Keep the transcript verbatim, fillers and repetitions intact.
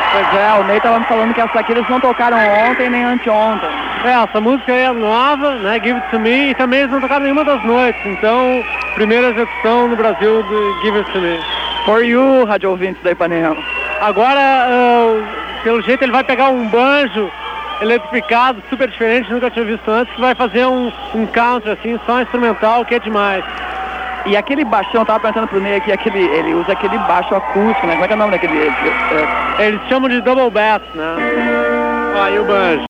Pois é, o Ney tava me falando que essa aqui eles não tocaram ontem nem anteontem. É, essa música aí é nova, né, Give It To Me, e também eles não tocaram nenhuma das noites, então, primeira execução no Brasil do Give It To Me. For you, rádio ouvintes da Ipanema. Agora, uh, pelo jeito, ele vai pegar um banjo eletrificado, super diferente, nunca tinha visto antes, que vai fazer um, um country, assim, só instrumental, que é demais. E aquele baixão, eu tava pensando pro Ney aqui, aquele, ele usa aquele baixo acústico, né? Como é que é o nome daquele? É, eles chamam de double bass, né? Aí o banjo.